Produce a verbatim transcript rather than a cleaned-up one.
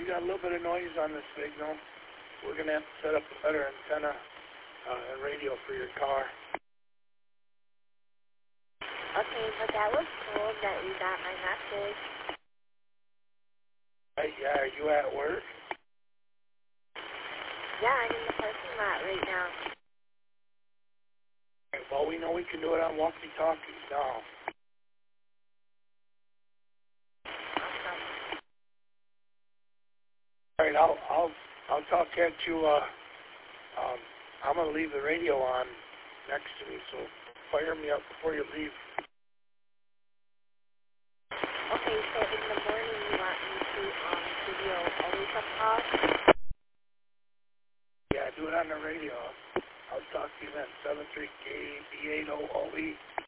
you got a little bit of noise on the signal. We're going to have to set up a better antenna uh, and radio for your car. Okay, but that was cool that you got my message. Right, yeah, are you at work? Yeah, I'm in the parking lot right now. Right, well, we know we can do it on walkie-talkies now. Awesome. All right, I'll I'll I'll talk at you. Uh, um, I'm gonna leave the radio on next to me, so fire me up before you leave. Okay, so in the morning you want me to um give you a wake-up call? Yeah, do it on the radio. I'll talk to you then. seven three K B eight O O E.